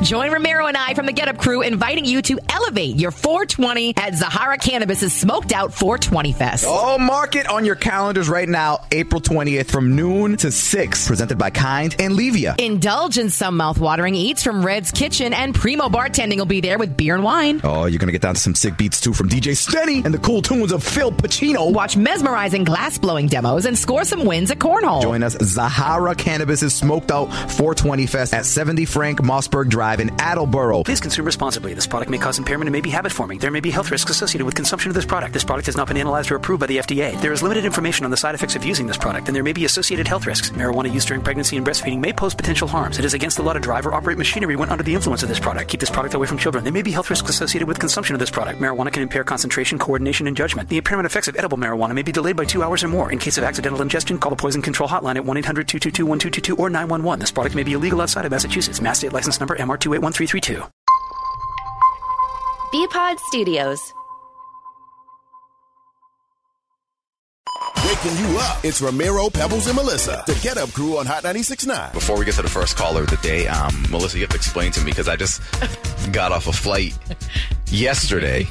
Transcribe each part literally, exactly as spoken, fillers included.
Join Romero and I from the Get Up crew inviting you to elevate your four twenty at Zahara Cannabis' Smoked Out four twenty Fest. Oh, mark it on your calendars right now, April twentieth from noon to six. Presented by Kind and Levia. Indulge in some mouth-watering eats from Red's Kitchen, and Primo Bartending will be there with beer and wine. Oh, you're going to get down to some sick beats, too, from D J Stenny and the cool tunes of Phil Pacino. Watch mesmerizing glass-blowing demos and score some wins at Cornhole. Join us, Zahara Cannabis' Smoked Out four twenty Fest at seventy Frank Mossberg Drive in Attleboro. Please consume responsibly. This product may cause impairment and may be habit-forming. There may be health risks associated with consumption of this product. This product has not been analyzed or approved by the F D A. There is limited information on the side effects of using this product, and there may be associated health risks. Marijuana use during pregnancy and breastfeeding may pose potential harms. It is against the law to drive or operate machinery when under the influence of this product. Keep this product away from children. There may be health risks associated with consumption of this product. Marijuana can impair concentration, coordination, and judgment. The impairment effects of edible marijuana may be delayed by two hours or more. In case of accidental ingestion, call the Poison Control Hotline at one eight hundred two two two one two two two or nine one one. This product may be illegal outside of Massachusetts. Mass State License Number M R two eight one three three two. B-Pod Studios. Waking you up. It's Romero, Pebbles, and Melissa, the Get Up crew on Hot ninety-six point nine. Before we get to the first caller of the day, um, Melissa, you have to explain to me because I just got off a flight yesterday,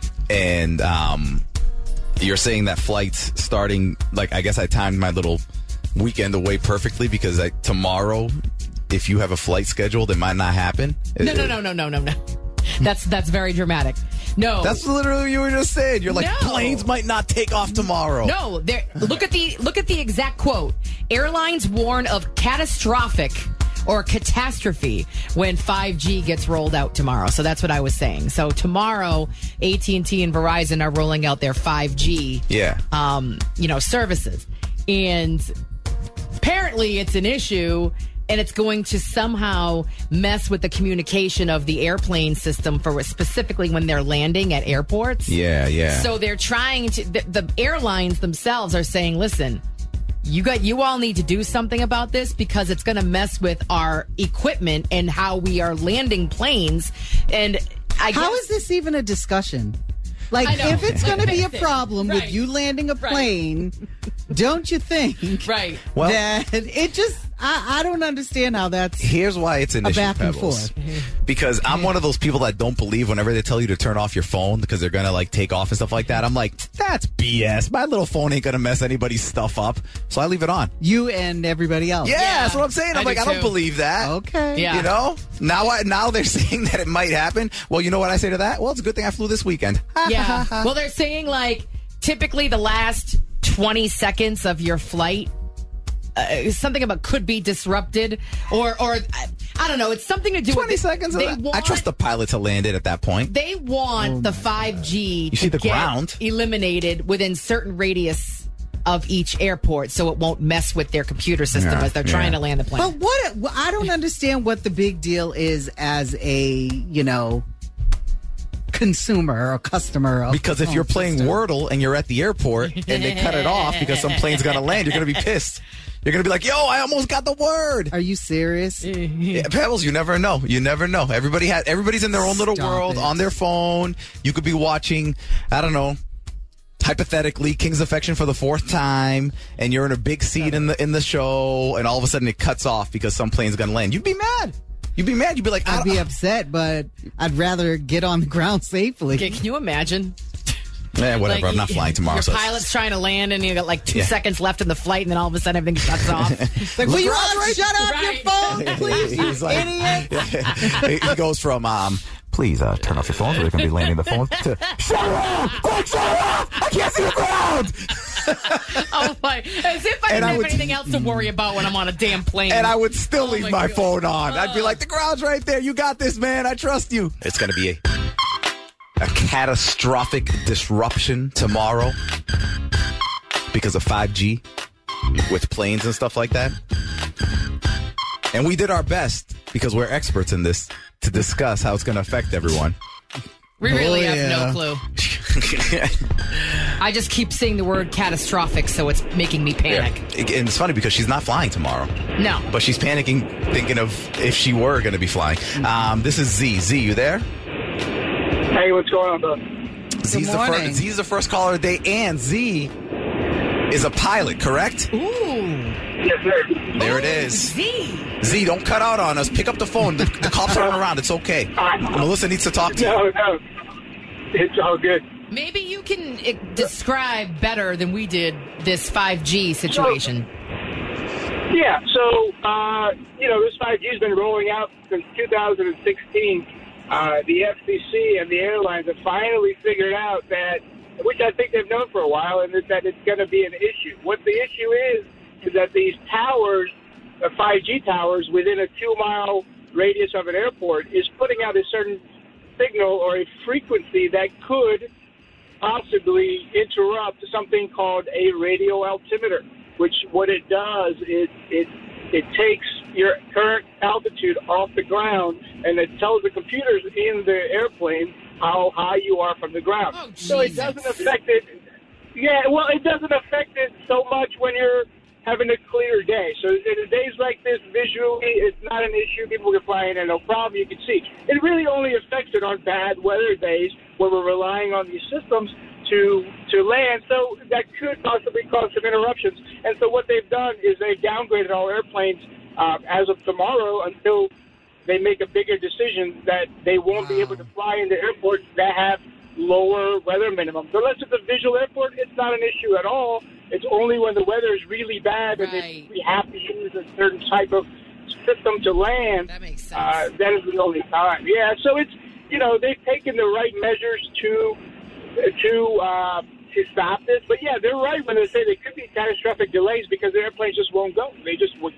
and um, you're saying that flight's starting, like, I guess I timed my little weekend away perfectly because I, tomorrow, if you have a flight scheduled, it might not happen. No, no, no, no, no, no, no. That's that's very dramatic. No, that's literally what you were just saying. You're like, no. Planes might not take off tomorrow. No, look at the look at the exact quote. Airlines warn of catastrophic or catastrophe when five G gets rolled out tomorrow. So that's what I was saying. So tomorrow, A T and T and Verizon are rolling out their five G, yeah, um, you know, services, and apparently it's an issue. And it's going to somehow mess with the communication of the airplane system for specifically when they're landing at airports. Yeah, yeah. So they're trying to, the, the airlines themselves are saying, listen, you got, you all need to do something about this because it's going to mess with our equipment and how we are landing planes. And I guess, how is this even a discussion? Like, if it's going to be a problem right. with you landing a plane, right. don't you think right. well, that it just, I, I don't understand how that's Here's why it's an a issue, back and Pebbles. forth. Because I'm one of those people that don't believe whenever they tell you to turn off your phone because they're going to, like, take off and stuff like that. I'm like, that's B S. My little phone ain't going to mess anybody's stuff up. So I leave it on. You and everybody else. Yeah, yeah that's what I'm saying. I'm I like, I don't too. believe that. Okay. Yeah. You know? Now I, now they're saying that it might happen. Well, you know what I say to that? Well, it's a good thing I flew this weekend. Yeah. Well, they're saying, like, typically the last twenty seconds of your flight, uh, something about could be disrupted, or, or I, I don't know. It's something to do twenty with seconds. They of want, I trust the pilot to land it at that point. They want oh the five G you to see the get ground eliminated within certain radius of each airport, so it won't mess with their computer system yeah, as they're trying yeah. to land the plane. But what well, I don't understand what the big deal is as a, you know, consumer or customer of because if you're playing system. Wordle and you're at the airport and they cut it off because some plane's gonna land, you're gonna be pissed. You're gonna be like, yo, I almost got the word. Are you serious? Yeah, Pebbles, you never know. You never know. Everybody has everybody's in their own little Stop world it. on their phone. You could be watching, I don't know, hypothetically, King's Affection for the fourth time, and you're in a big seat in the in the show, and all of a sudden it cuts off because some plane's gonna land. You'd be mad. You'd be mad. You'd be like, I'd be upset, but I'd rather get on the ground safely. Okay, can you imagine? Eh, whatever. Like, I'm not flying tomorrow. Your so pilot's trying to land, and you got like two Yeah. seconds left in the flight, and then all of a sudden everything shuts off. Like, will you LeBron's all right- shut off Right. your phone, please, you He's like- idiot? he goes from um, please uh, turn off your phone so they can be landing the phone to shut up! Quick, shut up! I can't see the ground. Oh my! As if I And didn't I have would- anything else to worry about when I'm on a damn plane. And I would still Oh leave my my, God. phone on. I'd be like, the ground's right there. You got this, man. I trust you. It's going to be a, a catastrophic disruption tomorrow because of five G with planes and stuff like that. And we did our best because we're experts in this to discuss how it's going to affect everyone. we really Oh, have yeah. no clue. I just keep saying the word catastrophic, so it's making me panic. Yeah. And it's funny because she's not flying tomorrow. No. But she's panicking, thinking of if she were going to be flying. Um, this is Z. Z, you there? Hey, what's going on, bud? Z's the, morning. first, Z's the first caller of the day, and Z is a pilot, correct? Ooh. Yes, sir. There it is. Z. Z, don't cut out on us. Pick up the phone. The, the cops aren't around. It's okay. Melissa needs to talk to you. No, no. It's all good. Maybe you can uh, describe better than we did this five G situation. Yeah, so, uh, you know, this five G has been rolling out since two thousand sixteen. Uh, the F C C and the airlines have finally figured out that, which I think they've known for a while, and is that it's going to be an issue. What the issue is, is that these towers, the five G towers, within a two-mile radius of an airport is putting out a certain signal or a frequency that could possibly interrupt something called a radio altimeter, which what it does is it it takes your current altitude off the ground and it tells the computers in the airplane how high you are from the ground. Oh, so it doesn't affect it. Yeah, well, it doesn't affect it so much when you're having a clear day. So in days like this, visually, it's not an issue. People can fly in and no problem. You can see. It really only affects it on bad weather days where we're relying on these systems to to land. So that could possibly cause some interruptions. And so what they've done is they've downgraded all airplanes uh, as of tomorrow until they make a bigger decision that they won't wow. be able to fly into airports that have lower weather minimums. So unless it's a visual airport, it's not an issue at all. It's only when the weather is really bad right. and they, we have to use a certain type of system to land. That makes sense. Uh, that is the only time. Yeah, so it's, you know, they've taken the right measures to to uh, to stop this. But, yeah, they're right when they say there could be catastrophic delays because the airplanes just won't go. They just won't.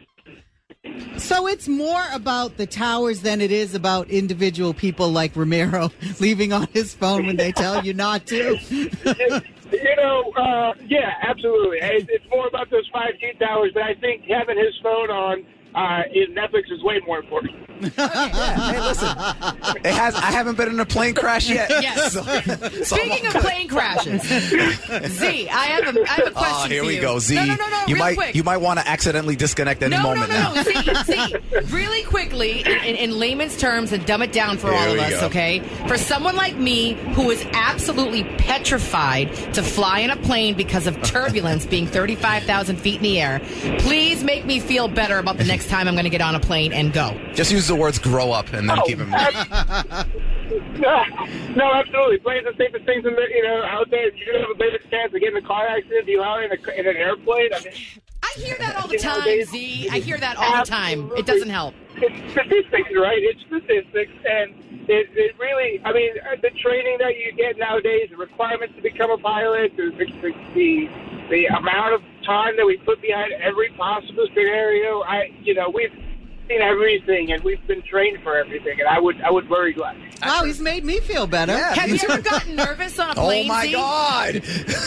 So it's more about the towers than it is about individual people like Ramiro leaving on his phone when they tell you not to. You know, uh, yeah, absolutely. It's more about those five G towers, but I think having his phone on uh, in Netflix is way more important. Yeah, hey, listen, it has. I haven't been in a plane crash yet. Yes. So, Speaking so of plane crashes, Z, I have a, I have a question oh, here for we you. go, Z. No, no, no, no. You real might, quick. you might want to accidentally disconnect any no, moment no, no, now. no. Z, Z, really quickly, in, in, in layman's terms, and dumb it down for Here all of we us, go. okay? For someone like me who is absolutely petrified to fly in a plane because of turbulence being thirty-five thousand feet in the air, please make me feel better about the next time I'm going to get on a plane and go. Just use the words "grow up" and then Oh, keep it. no, no, absolutely. Planes are the safest things in the, you know, out there. You're going to have a better chance of getting in a car accident. Do you are in, a, in an airplane? I mean, I hear that all the you know, time, they- Z. I hear that all the time. It doesn't help. It's statistics, right? It's statistics, and it, it really, I mean, the training that you get nowadays, the requirements to become a pilot, the, the, the, the amount of time that we put behind every possible scenario, I, you know, we've seen everything, and we've been trained for everything, and I would, I would very glad. Wow, he's made me feel better. Yeah, Have me you too. ever gotten nervous on a Oh plane, my Z? God!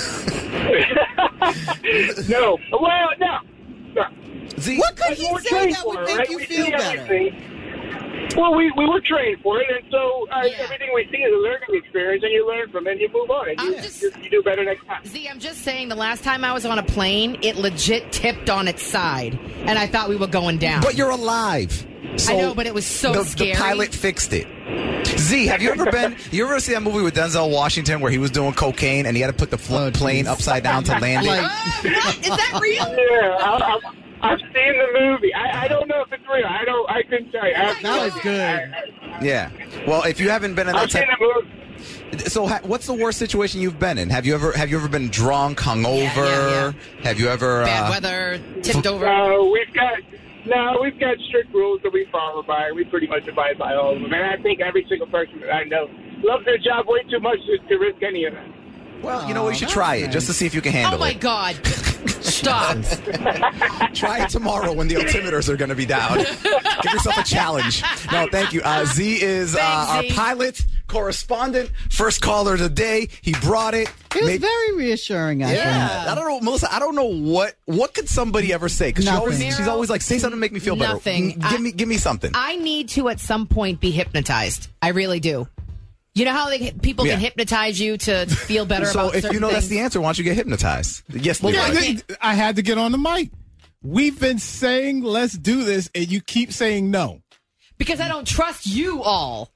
No, well, no. no. Z, What could But he we're say trained that for would it, make right? you We feel see better? everything. Well, we, we were trained for it, and so uh, Yeah. everything we see is a learning experience, and you learn from it, and you move on, and I'm you, just- you, you do better next time. Z, I'm just saying the last time I was on a plane, it legit tipped on its side, and I thought we were going down. but you're alive. So I know, but it was so the, scary. The pilot fixed it. Z, have you ever been? You ever see that movie with Denzel Washington where he was doing cocaine and he had to put the fl- Oh, plane geez. upside down to land it? Like- Ah, what? Is that real? Yeah, I, I, I've seen the movie. I, I don't know if it's real. I don't. I couldn't tell you. I have That no was idea. good. I, I, Yeah. Well, if you haven't been in I've that seen type, the movie. so ha- what's the worst situation you've been in? Have you ever have you ever been drunk, hungover? Yeah, yeah, Have you ever? Bad uh, weather, tipped over. No, we've got no, we've got strict rules that we follow by. We pretty much abide by all of them, and I think every single person that I know loves their job way too much to, to risk any of that. Well, you know what? You should that's try it nice. just to see if you can handle Oh, my it. God. Stop. Try it tomorrow when the altimeters are going to be down. Give yourself a challenge. No, thank you. Uh, Z is uh, Thanks, our Z. pilot, correspondent, first caller of the day. He brought it. It was Made- very reassuring, I Yeah, I don't know, Melissa. I don't know what what could somebody ever say because she Nothing. always, she's always like, say something to make me feel Nothing. better. Give I- me give me something. I need to, at some point, be hypnotized. I really do. You know how they, people Yeah. can hypnotize you to feel better so about if certain you know that's things? the answer, why don't you get hypnotized? Yes, Well, Leroy. I I, can't- I had to get on the mic. We've been saying let's do this, and you keep saying no. Because I don't trust you all.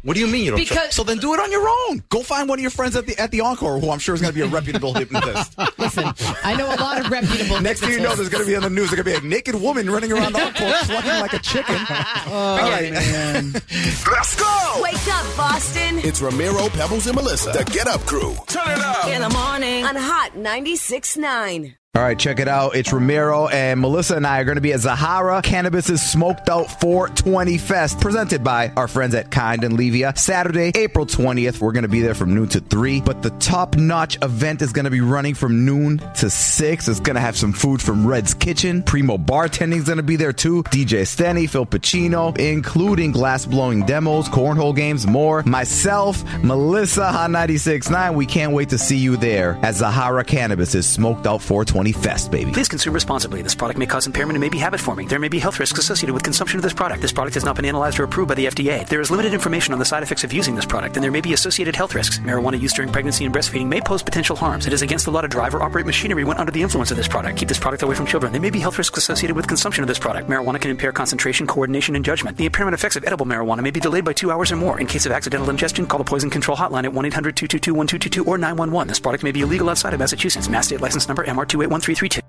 What do you mean you don't Because- trust? So then do it on your own. Go find one of your friends at the at the Encore, who I'm sure is going to be a reputable hypnotist. Listen, I know a lot of reputable. Next thing you know, there's going to be on the news. There's going to be a naked woman running around the Encore, clucking like a chicken. Oh, right. man. Let's go! Wake up, Boston. It's Ramiro, Pebbles, and Melissa. The Get Up Crew. Turn it up. In the morning. On Hot ninety-six point nine. All right, check it out. It's Ramiro and Melissa and I are going to be at Zahara Cannabis's Smoked Out four twenty Fest, presented by our friends at Kind and Levia. Saturday, April twentieth. We're going to be there from noon to three. But the top-notch event is going to be running from noon to six. It's going to have some food from Red's Kitchen. Primo Bartending is going to be there, too. D J Stenny, Phil Pacino, including glass-blowing demos, cornhole games, more. Myself, Melissa, Hot ninety-six point nine. We can't wait to see you there at Zahara Cannabis's Smoked Out four twenty Fest, baby. Please consume responsibly. This product may cause impairment and may be habit-forming. There may be health risks associated with consumption of this product. This product has not been analyzed or approved by the F D A. There is limited information on the side effects of using this product, and there may be associated health risks. Marijuana use during pregnancy and breastfeeding may pose potential harms. It is against the law to drive or operate machinery when under the influence of this product. Keep this product away from children. There may be health risks associated with consumption of this product. Marijuana can impair concentration, coordination, and judgment. The impairment effects of edible marijuana may be delayed by two hours or more. In case of accidental ingestion, call the Poison Control Hotline at one eight hundred two two two one two two two or nine one one. This product may be illegal outside of Massachusetts. Mass State License Number M R two eight one three three two.